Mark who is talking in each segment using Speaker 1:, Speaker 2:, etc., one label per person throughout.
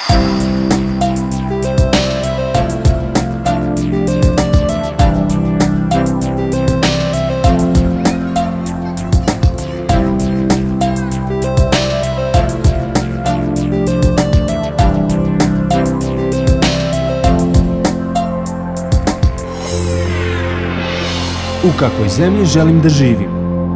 Speaker 1: U kakvoj zemlji želim da živim?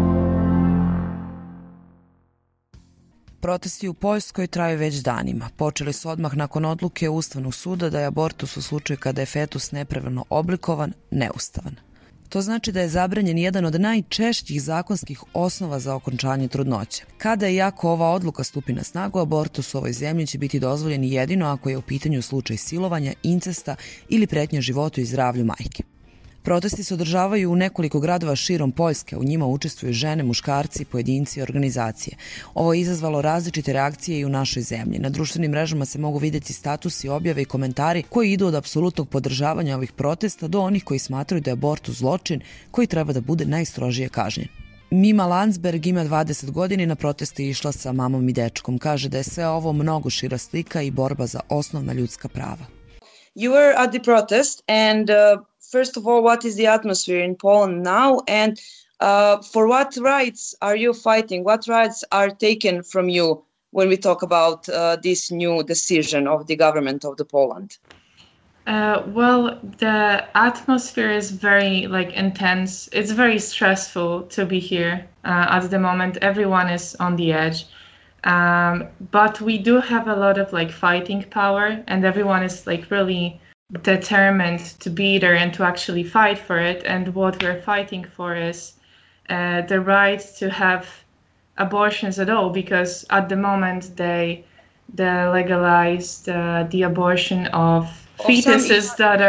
Speaker 2: Protesti u Poljskoj traju već danima. Počeli su odmah nakon odluke Ustavnog suda da je abortus u slučaju kada je fetus nepravilno oblikovan neustavan. To znači da je zabranjen jedan od najčešćih zakonskih osnova za okončanje trudnoće. Kada i ako ova odluka stupi na snagu, abortus u ovoj zemlji će biti dozvoljen jedino ako je u pitanju slučaj silovanja, incesta ili pretnje životu i zdravlju majke. Protesti se održavaju u nekoliko gradova širom Poljske, u njima učestvuju žene, muškarci, pojedinci i organizacije. Ovo je izazvalo različite reakcije i u našoj zemlji. Na društvenim mrežama se mogu vidjeti statusi, objave i komentari koji idu od apsolutnog podržavanja ovih protesta do onih koji smatraju da je abortus zločin koji treba da bude najstrožije kažnjen. Mima Landsberg ima 20 godina i na proteste je išla sa mamom i dečkom. Kaže da je sve ovo mnogo šira slika i borba za osnovna ljudska prava.
Speaker 3: You were at the protest and first of all, what is the atmosphere in Poland now, and for what rights are you fighting? What rights are taken from you when we talk about this new decision of the government of the Poland?
Speaker 4: Well, the atmosphere is very intense. It's very stressful to be here at the moment. Everyone is on the edge. But we do have a lot of fighting power, and everyone is really determined to be there and to actually fight for it. And what we're fighting for is the right to have abortions at all, because at the moment they legalized the abortion of fetuses that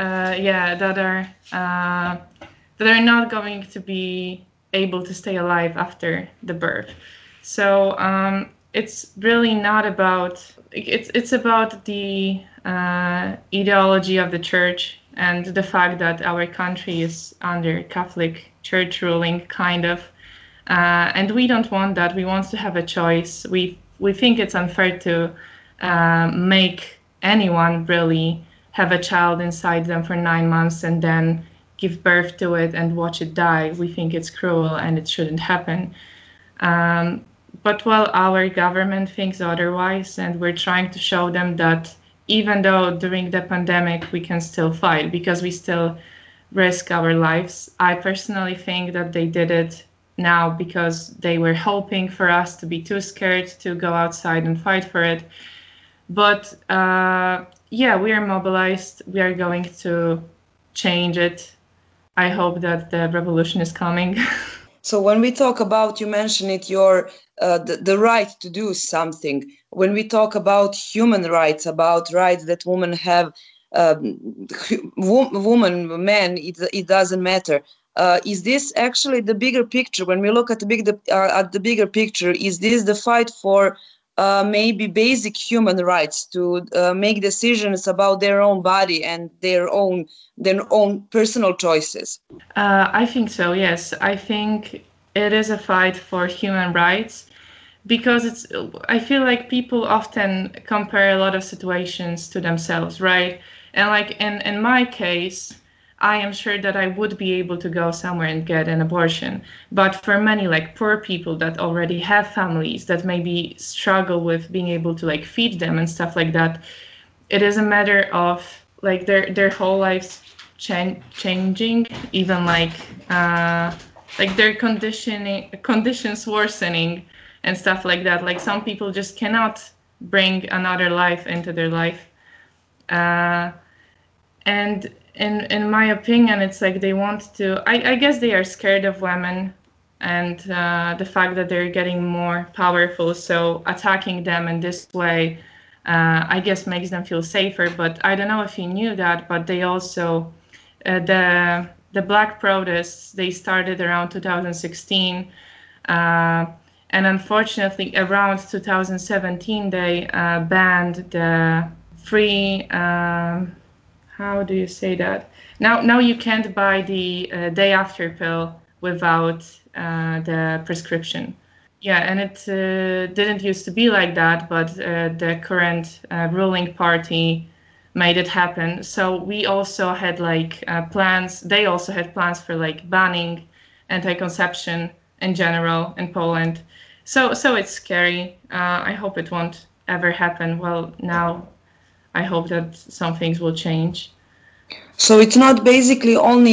Speaker 4: are not going to be able to stay alive after the birth. So it's really not about, it's about the ideology of the church and the fact that our country is under Catholic Church ruling, kind of. And we don't want that. We want to have a choice. We think it's unfair to make anyone really have a child inside them for 9 months and then give birth to it and watch it die. We think it's cruel and it shouldn't happen. But our government thinks otherwise, and we're trying to show them that even though during the pandemic we can still fight because we still risk our lives. I personally think that they did it now because they were hoping for us to be too scared to go outside and fight for it. But we are mobilized. We are going to change it. I hope that the revolution is coming.
Speaker 3: So when we talk about, you mentioned it, your the right to do something. When we talk about human rights, about rights that women have, woman, men, it doesn't matter. Is this actually the bigger picture? When we look at the bigger picture, is this the fight for maybe basic human rights to make decisions about their own body and their own personal choices?
Speaker 4: I think so, yes. I think it is a fight for human rights because I feel like people often compare a lot of situations to themselves, right? And in my case, I am sure that I would be able to go somewhere and get an abortion. But for many poor people that already have families that maybe struggle with being able to feed them and stuff like that, it is a matter of their whole lives changing, even their conditions worsening and stuff like that. Some people just cannot bring another life into their life. And in my opinion, it's they want to, I guess they are scared of women and the fact that they're getting more powerful. So attacking them in this way, I guess makes them feel safer. But I don't know if you knew that, but they also, the Black protests, they started around 2016. And unfortunately, around 2017, they banned the free, how do you say that? Now you can't buy the day after pill without the prescription. Yeah, and it didn't used to be like that, but the current ruling party made it happen. So we also had like plans. They also had plans for like banning anti-conception in general in Poland. So it's scary. I hope it won't ever happen. Well, now I hope that some things will change.
Speaker 3: So it's not basically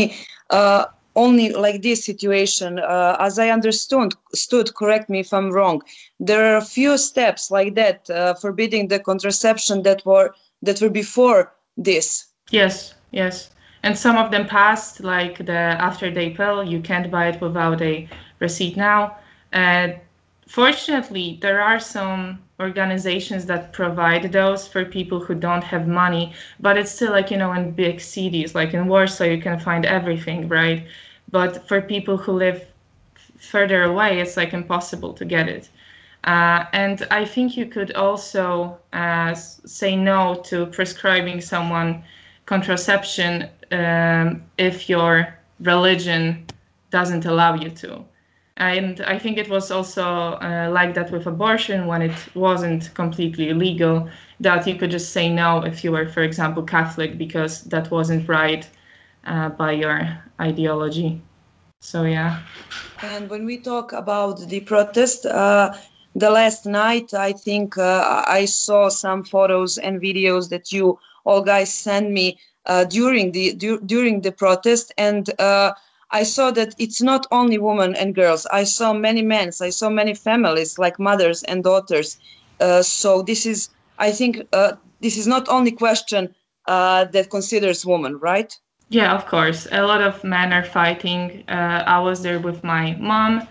Speaker 3: only like this situation. As I understood, correct me if I'm wrong. There are a few steps like that forbidding the contraception that were before this.
Speaker 4: Yes, and some of them passed, like the After Day pill. You can't buy it without a receipt now. Fortunately, there are some organizations that provide those for people who don't have money, but it's still like, in big cities, like in Warsaw, you can find everything, right? But for people who live further away, it's like impossible to get it. And I think you could also say no to prescribing someone contraception if your religion doesn't allow you to. And I think it was also like that with abortion when it wasn't completely legal, that you could just say no if you were, for example, Catholic, because that wasn't right by your ideology. So, yeah.
Speaker 3: And when we talk about the protest, the last night, I think I saw some photos and videos that you all guys sent me during the protest, and I saw that it's not only women and girls. I saw many men. I saw many families, like mothers and daughters. So this is, I think, this is not only question that considers women, right?
Speaker 4: Yeah, of course. A lot of men are fighting. I was there with my mom.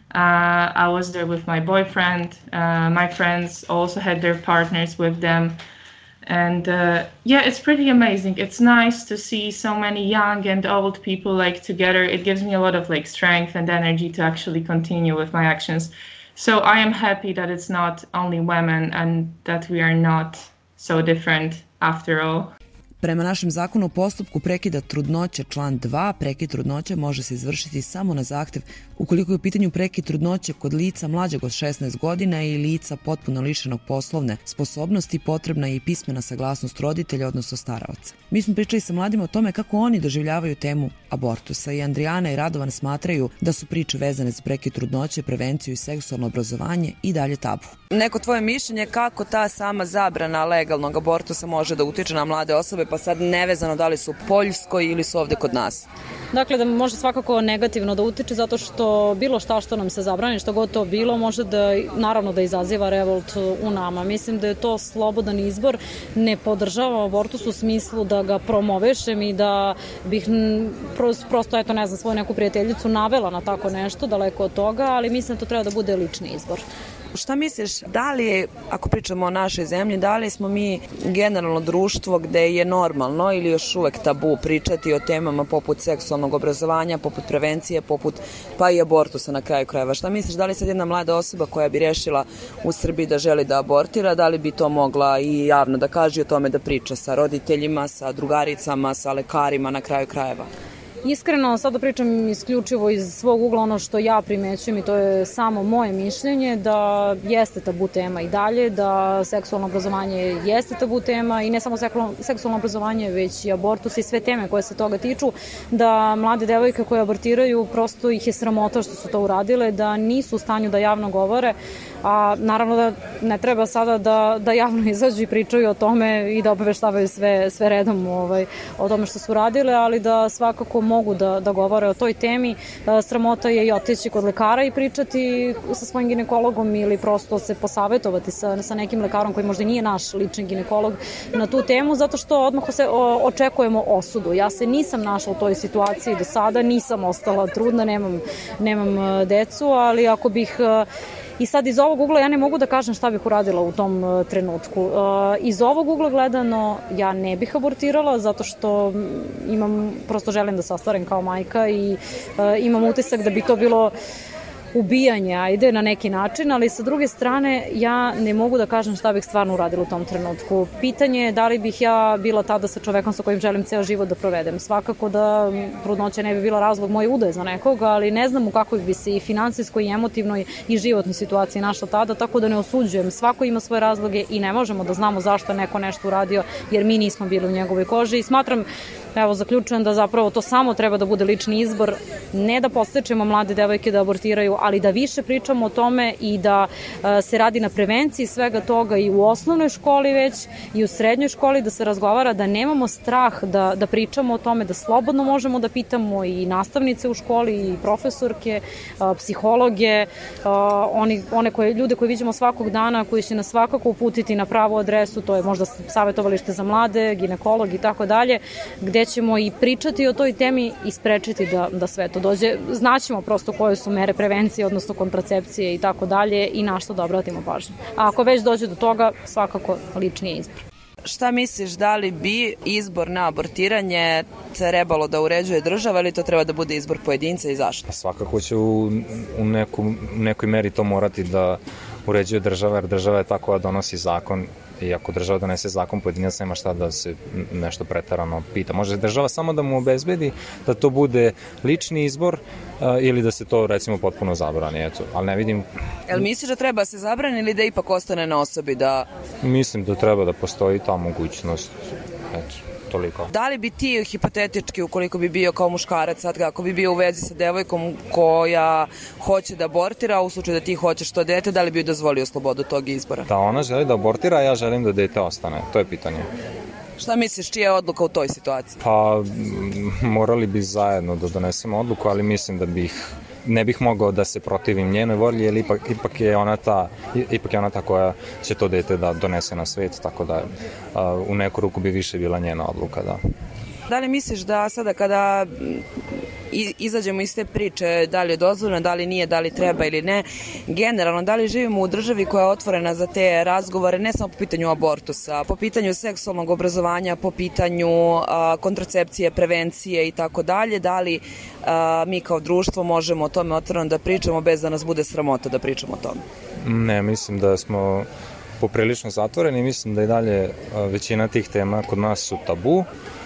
Speaker 4: I was there with my boyfriend. My friends also had their partners with them. And yeah, it's pretty amazing. It's nice to see so many young and old people like together. It gives me a lot of like strength and energy to actually continue with my actions. So I am happy that it's not only women and that we are not so different after all.
Speaker 2: Prema našem zakonu o postupku prekida trudnoće, član 2, prekid trudnoće može se izvršiti samo na zahtev ukoliko je u pitanju prekid trudnoće kod lica mlađeg od 16 godina i lica potpuno lišenog poslovne sposobnosti, potrebna je i pismena saglasnost roditelja, odnosno staraoca. Mi smo pričali sa mladima o tome kako oni doživljavaju temu abortusa i Andrijana i Radovan smatraju da su priče vezane za prekid trudnoće, prevenciju i seksualno obrazovanje i dalje tabu. Neko tvoje mišljenje kako ta sama zabrana legalnog abortusa može da utiče na mlade osobe, pa sad nevezano da li su u Poljskoj ili su ovde kod nas?
Speaker 5: Dakle, da može svakako negativno da utiče zato što bilo šta što nam se zabrani, što god to bilo, može da, naravno da izaziva revolt u nama. Mislim da je to slobodan izbor, ne podržavam abortus u smislu da ga promovešem i da bih prosto, eto, ne znam, svoju neku prijateljicu navela na tako nešto, daleko od toga, ali mislim da to treba da bude lični izbor.
Speaker 2: Šta misliš, da li je, ako pričamo o našoj zemlji, da li smo mi generalno društvo gde je normalno ili još uvek tabu pričati o temama poput seksualnog obrazovanja, poput prevencije, poput pa i abortusa na kraju krajeva? Šta misliš, da li sad jedna mlada osoba koja bi rešila u Srbiji da želi da abortira, da li bi to mogla i javno da kaže o tome, da priča sa roditeljima, sa drugaricama, sa lekarima na kraju krajeva?
Speaker 5: Iskreno, sad da pričam isključivo iz svog ugla, ono što ja primećujem i to je samo moje mišljenje, da jeste tabu tema i dalje, da seksualno obrazovanje jeste tabu tema i ne samo seksualno obrazovanje, već i abortus i sve teme koje se toga tiču, da mlade devojke koje abortiraju, prosto ih je sramota što su to uradile, da nisu u stanju da javno govore, a naravno da ne treba sada da javno izađu i pričaju o tome i da obaveštavaju sve redom o tome što su uradile, ali da svakako mogu da govore o toj temi. Sramota je i otići kod lekara i pričati sa svojim ginekologom ili prosto se posavetovati sa nekim lekarom koji možda nije naš lični ginekolog na tu temu, zato što odmah očekujemo osudu. Ja se nisam našla u toj situaciji do sada, nisam ostala trudna, nemam decu, ali ako bih i sad iz ovog ugla ja ne mogu da kažem šta bih uradila u tom trenutku. Iz ovog ugla gledano ja ne bih abortirala zato što prosto želim da se ostvarim kao majka i imam utisak da bi to bilo ubijanje, ajde, na neki način, ali sa druge strane ja ne mogu da kažem šta bih stvarno uradila u tom trenutku. Pitanje je da li bih ja bila tada sa čovekom sa kojim želim ceo život da provedem. Svakako da trudnoća ne bi bila razlog moje udaje za nekoga, ali ne znam u kakvoj bi se i finansijskoj i emotivnoj i životnoj situaciji našla tada, tako da ne osuđujem. Svako ima svoje razloge i ne možemo da znamo zašto je neko nešto uradio, jer mi nismo bili u njegovoj koži i smatram, evo, zaključujem da zapravo to samo treba da bude lični izbor, ne da podstičemo mlade devojke da abortiraju, ali da više pričamo o tome i da se radi na prevenciji svega toga i u osnovnoj školi već i u srednjoj školi, da se razgovara, da nemamo strah da pričamo o tome, da slobodno možemo da pitamo i nastavnice u školi i profesorke, psihologe, ljude koje vidimo svakog dana, koji će nas svakako uputiti na pravu adresu, to je možda savjetovalište za mlade, ginekolog i tako dalje, gde ćemo i pričati o toj temi i sprečiti da sve to dođe. Znaćemo prosto koje su mere prevencije, odnosno kontracepcije i tako dalje i na što da obratimo pažnju. A ako već dođe do toga, svakako lični je izbor.
Speaker 2: Šta misliš, da li bi izbor na abortiranje trebalo da uređuje država ili to treba da bude izbor pojedinca i zašto?
Speaker 6: Svakako će u nekoj meri to morati da uređuje država, jer država je ta koja donosi zakon i ako država donese zakon, pojedinac nema šta da se nešto pretarano pita. Može država samo da mu obezbedi da to bude lični izbor ili da se to recimo potpuno zabrani, eto, ali ne vidim...
Speaker 2: Jel misliš da treba se zabrani ili da ipak ostane na osobi da...
Speaker 6: Mislim da treba da postoji ta mogućnost, eto. Toliko.
Speaker 2: Da li bi ti hipotetički, ukoliko bi bio kao muškarac, sad ako bi bio u vezi sa devojkom koja hoće da abortira, u slučaju da ti hoćeš to dete, da li bi joj dozvolio slobodu tog izbora?
Speaker 6: Da ona želi da abortira, a ja želim da dete ostane. To je pitanje.
Speaker 2: Šta misliš, čija je odluka u toj situaciji?
Speaker 6: Pa, morali bi zajedno da donesemo odluku, ali mislim da ne bih mogao da se protivim njenoj volji, jer ipak je ona ta koja će to dete da donese na svet, tako da u neku ruku bi više bila njena odluka, da.
Speaker 2: Da li misliš da sada kada izađemo iz te priče, da li je dozvoljeno, da li nije, da li treba ili ne, generalno, da li živimo u državi koja je otvorena za te razgovore, ne samo po pitanju abortusa, po pitanju seksualnog obrazovanja, po pitanju kontracepcije, prevencije i tako dalje, da li mi kao društvo možemo o tome otvoreno da pričamo bez da nas bude sramota da pričamo o tome?
Speaker 6: Ne, mislim da smo poprilično zatvoreni, mislim da i dalje većina tih tema kod nas su tabu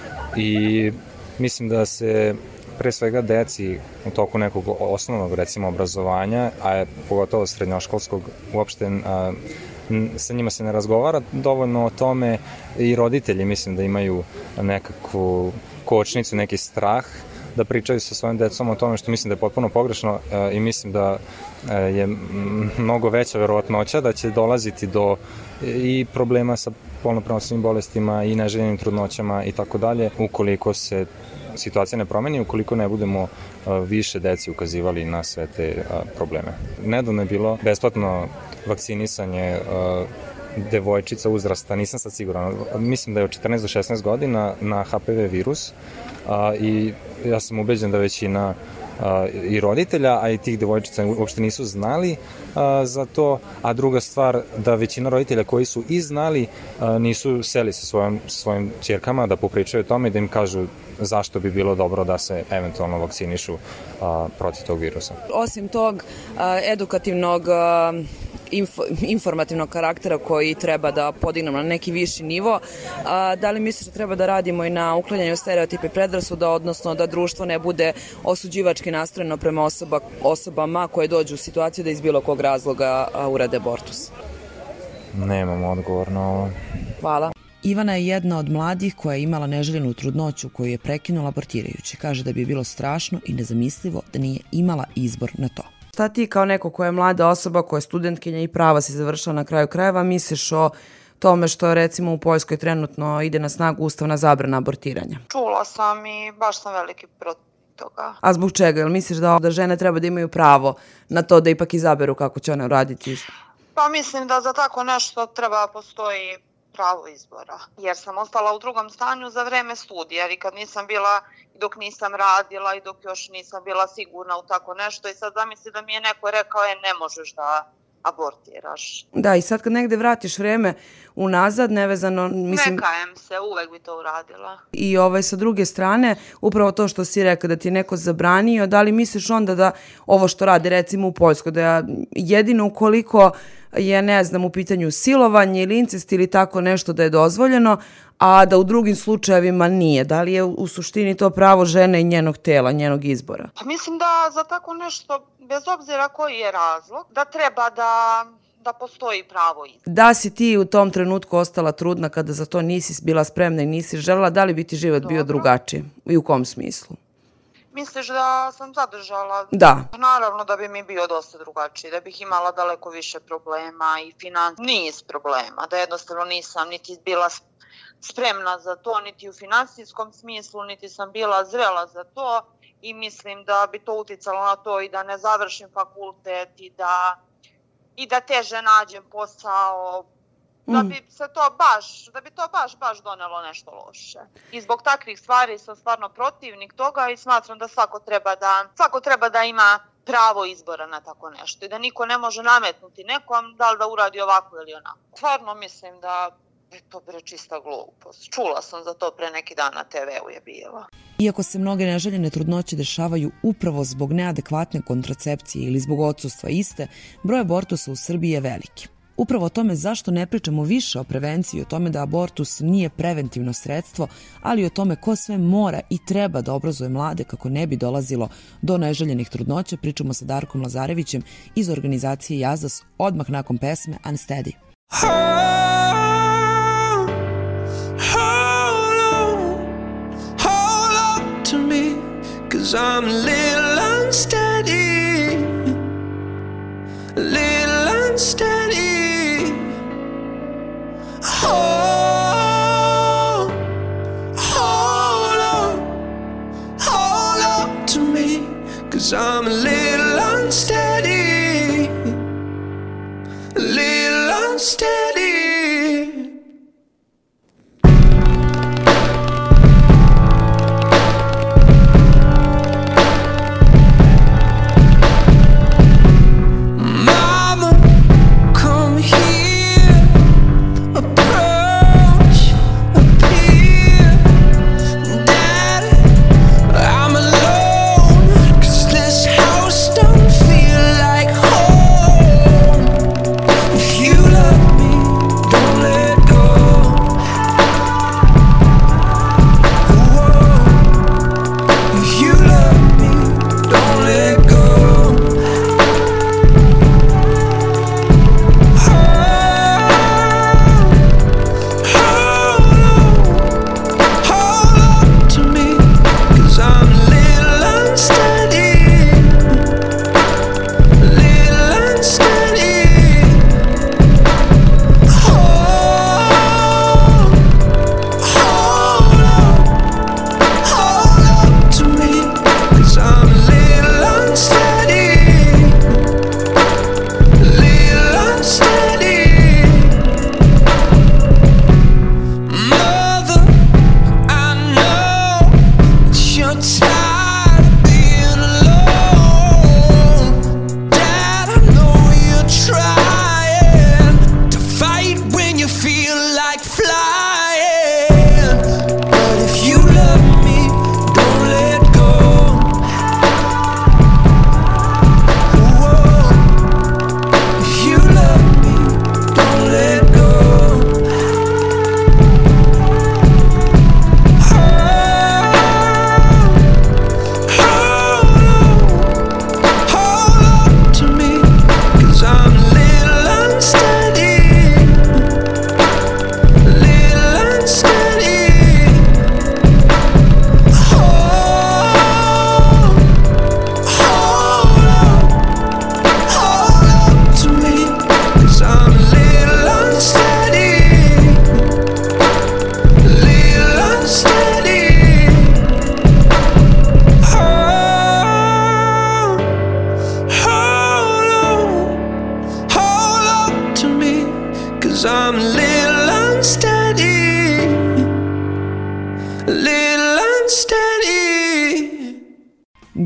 Speaker 6: i mislim da se pre svega deci u toku nekog osnovnog, recimo, obrazovanja, a pogotovo srednjoškolskog, uopšte sa njima se ne razgovara dovoljno o tome i roditelji mislim da imaju nekakvu kočnicu, neki strah da pričaju sa svojim decom o tome, što mislim da je potpuno pogrešno i mislim da je mnogo veća verovatnoća da će dolaziti do i problema sa polno prenosivim bolestima i neželjenim trudnoćama i tako dalje, ukoliko se situacija ne promeni, ukoliko ne budemo više deci ukazivali na sve te probleme. Nedavno je bilo besplatno vakcinisanje devojčica uzrasta, nisam sad siguran, mislim da je od 14 do 16 godina na HPV virus i ja sam ubeđen da većina i roditelja, a i tih devojčica uopšte nisu znali za to, a druga stvar da većina roditelja koji su i znali nisu seli sa svojim ćerkama da popričaju o tome i da im kažu zašto bi bilo dobro da se eventualno vakcinišu protiv tog virusa.
Speaker 2: Osim tog edukativnog informativnog karaktera koji treba da podignemo na neki viši nivo, da li misliš da treba da radimo i na uklanjanju stereotipa i predrasuda, odnosno da društvo ne bude osuđivački nastrojeno prema osobama koje dođu u situaciju da iz bilo kog razloga urade abortus?
Speaker 6: Nemam odgovor na ovo.
Speaker 2: Hvala. Ivana je jedna od mladih koja je imala neželjenu trudnoću koju je prekinula abortirajući. Kaže da bi bilo strašno i nezamislivo da nije imala izbor na to. Šta ti kao neko koja je mlada osoba, koja je studentkinja i prava si završila na kraju krajeva, misliš o tome što recimo u Poljskoj trenutno ide na snagu ustavna zabrana abortiranja?
Speaker 7: Čula sam i baš sam veliki protiv toga.
Speaker 2: A zbog čega? Jel misliš da žene treba da imaju pravo na to da ipak izaberu kako će one raditi?
Speaker 7: Pa mislim da za tako nešto treba postoji pravo izbora. Jer sam ostala u drugom stanju za vreme studija i kad nisam bila, dok nisam radila i dok još nisam bila sigurna u tako nešto i sad zamisli da mi je neko rekao ne možeš da abortiraš.
Speaker 2: Da, i sad kad negde vratiš vreme unazad, nevezano, mislim...
Speaker 7: Ne kajem se, uvek bi to uradila.
Speaker 2: I sa druge strane, upravo to što si rekao, da ti je neko zabranio, da li misliš onda da ovo što radi recimo u Poljskoj, da jedino ukoliko je, ne znam, u pitanju silovanje ili incest ili tako nešto da je dozvoljeno, a da u drugim slučajevima nije. Da li je u suštini to pravo žene i njenog tela, njenog izbora?
Speaker 7: Pa mislim da za tako nešto, bez obzira koji je razlog, da treba da postoji pravo izbora.
Speaker 2: Da si ti u tom trenutku ostala trudna kada za to nisi bila spremna i nisi želela, da li bi ti život bio drugačiji? I u kom smislu?
Speaker 7: Misliš da sam zadržala?
Speaker 2: Da.
Speaker 7: Naravno da bi mi bio dosta drugačiji, da bih imala daleko više problema i niz problema, da jednostavno nisam niti bila spremna za to, niti u finansijskom smislu, niti sam bila zrela za to i mislim da bi to uticalo na to i da ne završim fakultet i da teže nađem posao, da bi to baš donelo nešto loše. I zbog takvih stvari sam stvarno protivnik toga i smatram da svako treba da ima pravo izbora na tako nešto i da niko ne može nametnuti nekom da li da uradi ovako ili onako. Stvarno mislim da je to čista glupost. Čula sam za to pre neki dan na TV-u je bilo.
Speaker 2: Iako se mnoge neželjene trudnoće dešavaju upravo zbog neadekvatne kontracepcije ili zbog odsustva iste, broj abortusa u Srbiji je veliki. Upravo o tome zašto ne pričamo više o prevenciji, o tome da abortus nije preventivno sredstvo, ali o tome ko sve mora i treba da obrazuje mlade kako ne bi dolazilo do neželjenih trudnoća, pričamo sa Darkom Lazarevićem iz organizacije Jazas odmah nakon pesme Unsteady.
Speaker 8: Cause I'm a little unsteady, a little unsteady. Hold on to me, cause I'm a little unsteady, a little unsteady.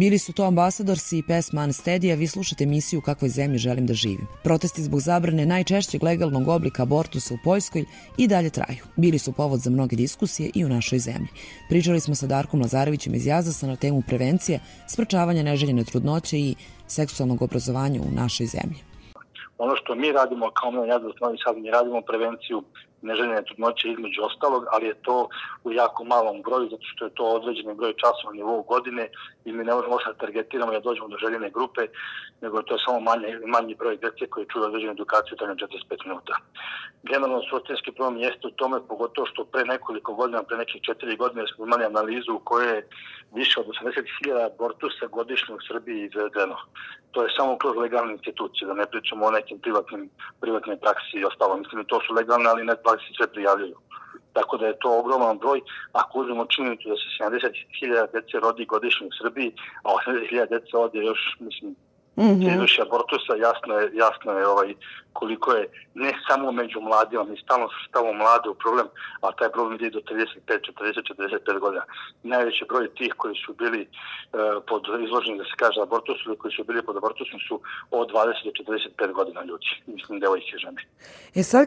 Speaker 2: Bili su to Ambasadorsi i pesma Unsteady, a vi slušate emisiju U kakvoj zemlji želim da živim. Protesti zbog zabrane najčešćeg legalnog oblika abortusa u Poljskoj i dalje traju. Bili su povod za mnoge diskusije i u našoj zemlji. Pričali smo sa Darkom Lazarevićem iz Jazasa na temu prevencije, sprečavanja neželjene trudnoće i seksualnog obrazovanja u našoj zemlji.
Speaker 9: Ono što mi radimo kao Omladina Jazas Novi Sad, mi radimo prevenciju neželjene trudnoće između ostalog, ali je to u jako malom broju, zato što je to određeni broj časova na nivou godine i mi ne možemo da targetiramo da dođemo do željene grupe, nego to je samo manji broj djece koji čuju određenu edukaciju trajno 45 minuta. Generalno, suštinski problem jeste u tome, pogotovo što pre nekoliko godina, pre nekih 4 godine smo imali analizu u kojoj je više od 80.000 abortusa godišnje u Srbiji izvedeno. To je samo kroz legalne institucije, da ne pričamo o nekim privatnim praksi i ostalo. Mislim da to su legalne, ali ne praksi sve prijavljaju. Tako da je to ogroman broj. Ako uzmemo činjenicu da se 70.000 dece rodi godišnje u Srbiji, a 80.000 dece ovdje još, mislim, izvrši abortusa, jasno je koliko je ne samo među mladima, mi stalno stavimo mlade u problem, a taj problem ide do 35, 40, 45 godina. Najveći broj tih koji su bili pod izloženi, da se kaže, abortusu ili koji su bili pod abortusom su od 20 do 45 godina ljudi. Mislim, devojke i žene.
Speaker 2: Sad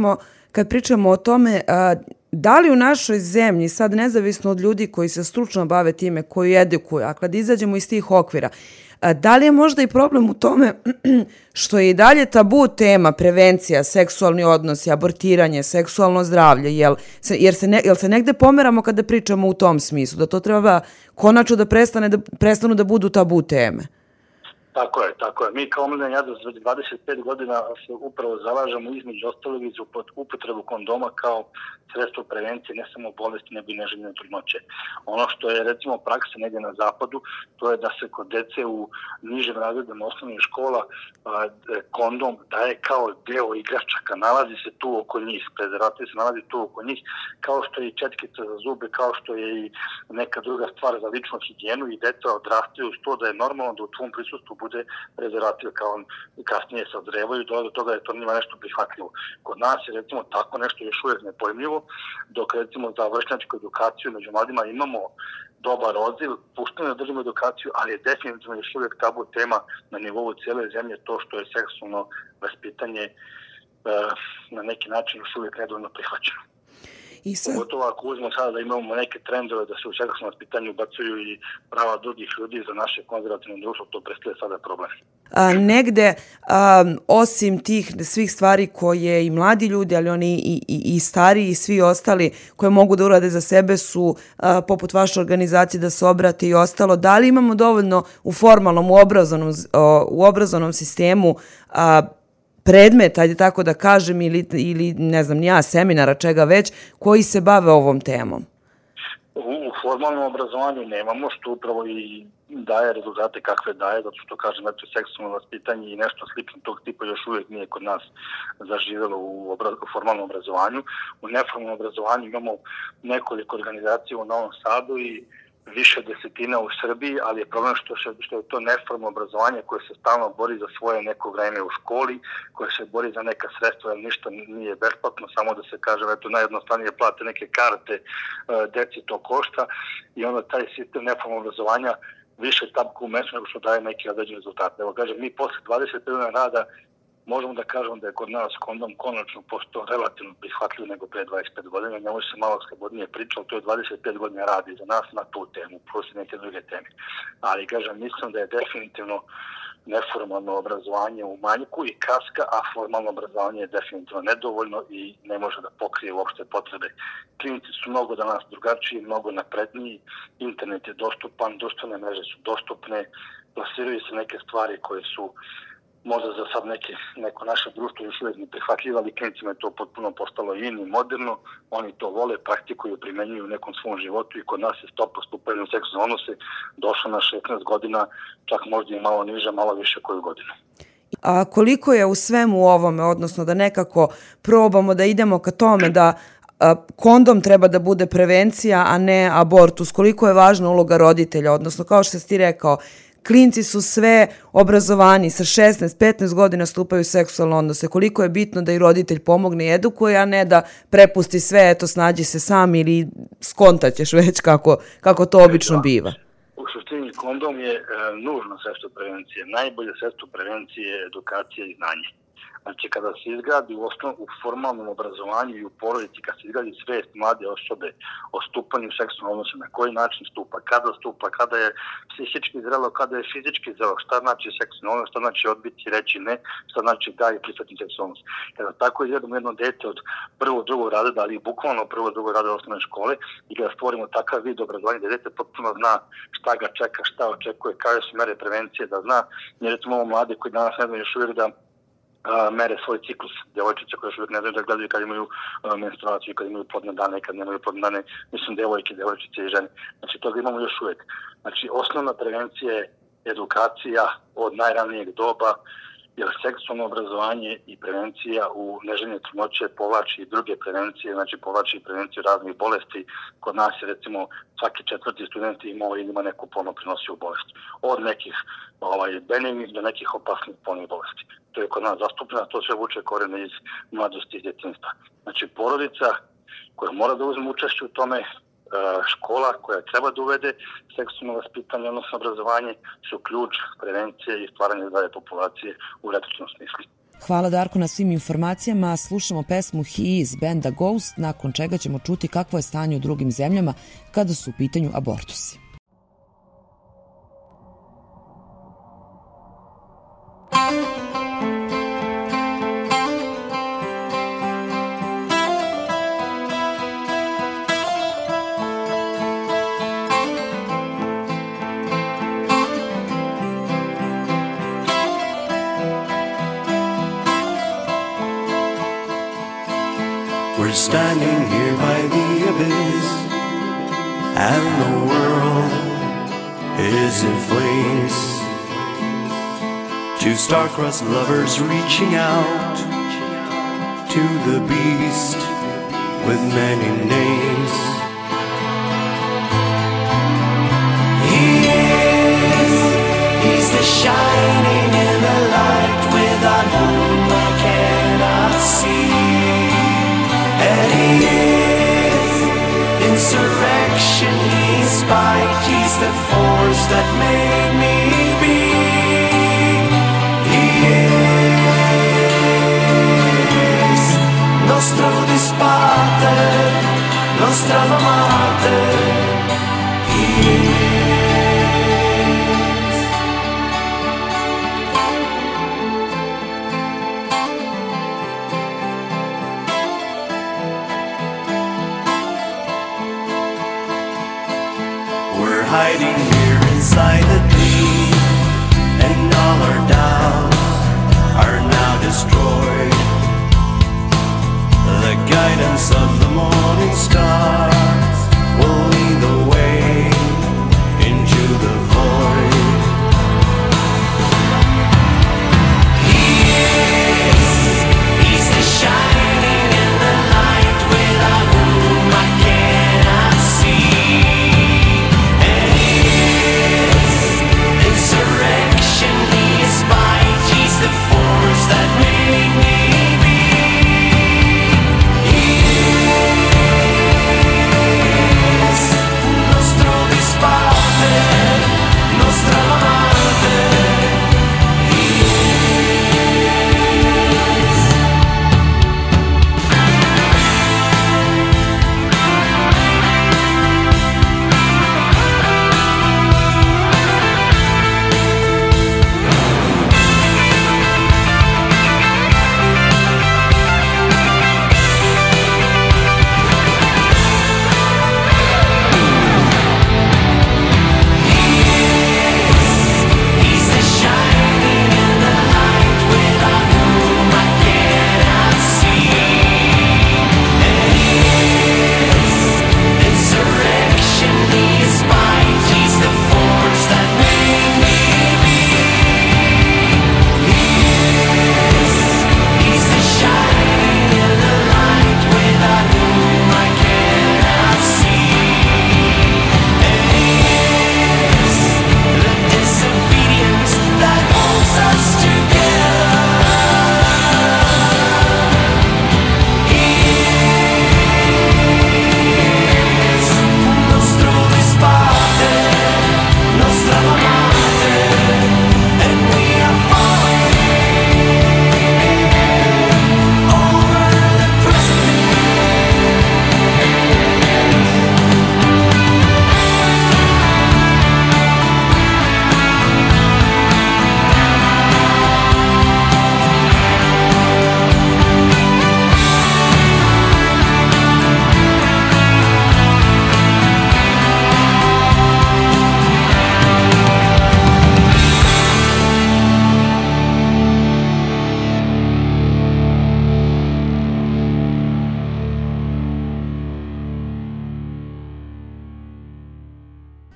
Speaker 2: kad pričamo o tome, da li u našoj zemlji, sad nezavisno od ljudi koji se stručno bave time, koji edukuju, a kad izađemo iz tih okvira, da li je možda i problem u tome što je i dalje tabu tema prevencija, seksualni odnosi, abortiranje, seksualno zdravlje, jel se negde pomeramo kada pričamo u tom smislu, da to treba konačno da prestanu da budu tabu teme?
Speaker 9: Tako je. Mi kao Omladina Jazas već 25 godina se upravo zalažemo između ostalog i upotrebu kondoma kao sredstvo prevencije ne samo bolesti, nego i neželjene trudnoće. Ono što je recimo praksa negdje na zapadu, to je da se kod dece u nižim razredima osnovnih škola kondom daje kao deo igračaka, nalazi se tu oko njih, prezervativ se nalazi tu oko njih, kao što je i četkica za zube, kao što je i neka druga stvar za ličnu higijenu i deca odrastaju uz to da je normalno da u tvom prisustvu bude prezervativ, kao kasnije se odrevaju do toga je to njima nešto prihvatljivo. Kod nas je recimo tako nešto još uvijek nepojmljivo, dok recimo za vršnjačku edukaciju među mladima imamo dobar odziv, pušteno da držimo edukaciju, ali je definitivno još uvijek tabu tema na nivou cijele zemlje to što je seksualno vaspitanje na neki način još uvijek nedovoljno prihvaćeno. Pogotovo ako uzmemo sada da imamo neke trendove da se u seksualnom vaspitanju ubacuju i prava drugih ljudi za naše konzervativno društvo, to predstavlja sada problem.
Speaker 2: Negde, osim tih svih stvari koje i mladi ljudi, ali oni i stariji i svi ostali koje mogu da urade za sebe su, poput vaše organizacije, da se obrate i ostalo, da li imamo dovoljno u formalnom, u obrazovnom sistemu predmet, ajde tako da kažem, ili ne znam, ja, seminara, čega već, koji se bave ovom temom?
Speaker 9: U formalnom obrazovanju nemamo, što upravo i daje rezultate kakve daje, zato što kažem, seksualno vaspitanje i nešto slično tog tipa još uvijek nije kod nas zaživjelo u formalnom obrazovanju. U neformalnom obrazovanju imamo nekoliko organizacija u Novom Sadu i više desetina u Srbiji, ali je problem što je to neformalno obrazovanje koje se stalno bori za svoje neko vreme u školi, koje se bori za neka sredstva, jer ništa nije besplatno, samo da se kaže, eto, najjednostavnije plate neke karte, deci to košta i onda taj sistem neformalnog obrazovanja više tapku u mesu nego što daje neki određen rezultat. Evo, kažem, mi posle 20 godina rada možemo da kažemo da je kod nas kondom konačno postao relativno prihvatljiv nego pre 25 godina. Njemu se malo slobodnije pričalo, to je 25 godina radi za nas na tu temu, plus i neke druge teme. Ali, kažem, mislim da je definitivno neformalno obrazovanje u manjku i kaska, a formalno obrazovanje je definitivno nedovoljno i ne može da pokrije uopšte potrebe. Klinici su mnogo danas drugačiji, mnogo napredniji, internet je dostupan, društvene mreže su dostupne, plasiraju se neke stvari koje su možda za sad neko naše društvo još uvijek ne prihvatljivo, ali klinicima je to potpuno postalo i moderno, oni to vole, praktikuju, primenjuju u nekom svom životu i kod nas je stopa stupanja u seksualne odnose došla na 16 godina, čak možda i malo niže, malo više koju godinu.
Speaker 2: A koliko je u svemu ovome, odnosno da nekako probamo da idemo ka tome da kondom treba da bude prevencija, a ne abortus, koliko je važna uloga roditelja, odnosno kao što si ti rekao, klinci su sve obrazovani, sa 16-15 godina stupaju u seksualne odnose. Koliko je bitno da i roditelj pomogne i edukuje, a ne da prepusti sve, eto, snađi se sam ili skontaćeš već kako to obično biva.
Speaker 9: U suštini dobrovoljni kondom je nužno sredstvo prevencije. Najbolje sredstvo prevencije je edukacija i znanje. Znači, kada se izgradi u formalnom obrazovanju i u porodici, kada se izgradi svest mlade osobe o stupanju seksualnog odnosa, na koji način stupa, kada je psihički zrelo, kada je fizički zrelo, šta znači seksualno odnos, šta znači odbiti i reći ne, šta znači da i prihvatiti seksualnost. Kada tako izgledamo jedno dete od prvog, drugog razreda, ali bukvalno prvog, drugog razreda osnovne škole i kada stvorimo takav vid obrazovanja da dete potpuno zna šta ga čeka, šta očekuje, koje su mere prevencije, da zna, jer recimo ovo mlade koji danas ne znaju još uvijek da mere svoj ciklus. Djevojčice koje još uvijek ne znaju da gledaju kad imaju menstruaciju, kad imaju plodne dane, kad nemaju plodne dane, mislim djevojčice i žene. Znači toga imamo još uvijek. Znači osnovna prevencija je edukacija od najranijeg doba, jer seksualno obrazovanje i prevencija u neželjene trudnoće povlači i druge prevencije, znači povlači i prevenciju raznih bolesti. Kod nas je recimo svaki 4. student imao ili ima neku polno prenosiju bolest. Od nekih benignih do nekih opasnih polnih bolesti. To je kod nas zastupljeno, to sve vuče korene iz mladosti, iz djetinjstva. Znači porodica koja mora da uzme učešće u tome, škola koja treba da uvede seksualno vaspitanje, odnosno obrazovanje, su ključ prevencije i stvaranje zdrave populacije u retoričnom smislu.
Speaker 2: Hvala Darko na svim informacijama. Slušamo pesmu He iz benda Ghost, nakon čega ćemo čuti kakvo je stanje u drugim zemljama kada su u pitanju abortusi.
Speaker 8: We're standing here by the abyss, and the world is in flames. Two star-crossed lovers reaching out to the beast with many names. He's the shining in the light without whom I cannot see. And he is insurrection, he's spite, he's the force that made me be. He is nostro disparte, nostra amate. He hiding here inside the deep, and all our doubts are now destroyed. The guidance of the morning star will lead the way into the void. He's the shining in the light without whom I cannot see. He's the force that made me be. He is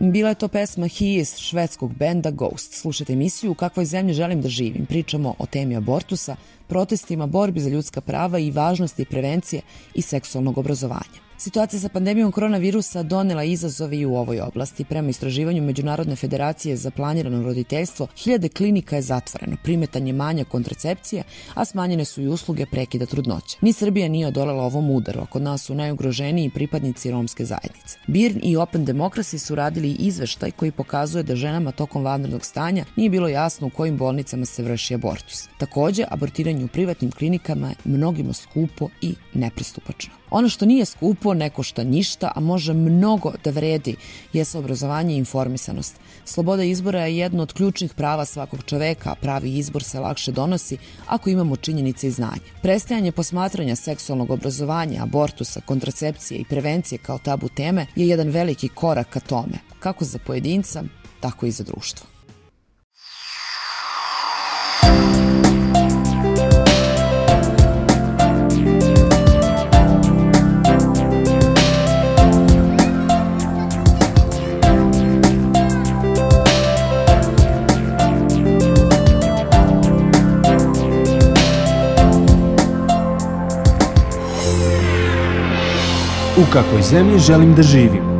Speaker 2: Bila je to pesma He Is švedskog benda Ghost. Slušajte emisiju U kakvoj zemlji želim da živim. Pričamo o temi abortusa, protestima, borbi za ljudska prava i važnosti prevencije i seksualnog obrazovanja. Situacija sa pandemijom koronavirusa donela izazove i u ovoj oblasti. Prema istraživanju Međunarodne federacije za planirano roditeljstvo, 1000 klinika je zatvoreno, primetan je manjak kontracepcije, a smanjene su i usluge prekida trudnoće. Ni Srbija nije odolela ovom udaru, a kod nas su najugroženiji pripadnici romske zajednice. BIRN i Open Democracy su radili izveštaj koji pokazuje da ženama tokom vanrednog stanja nije bilo jasno u kojim bolnicama se vrši abortus. Takođe, abortiranje u privatnim klinikama je mnogima skupo i nepristupačno. Ono što nije skupo, ne košta ništa, a može mnogo da vredi, jesu obrazovanje i informisanost. Sloboda izbora je jedno od ključnih prava svakog čoveka, a pravi izbor se lakše donosi ako imamo činjenice i znanje. Prestajanje posmatranja seksualnog obrazovanja, abortusa, kontracepcije i prevencije kao tabu teme je jedan veliki korak ka tome, kako za pojedinca, tako i za društvo.
Speaker 1: U kakvoj zemlji želim da živim.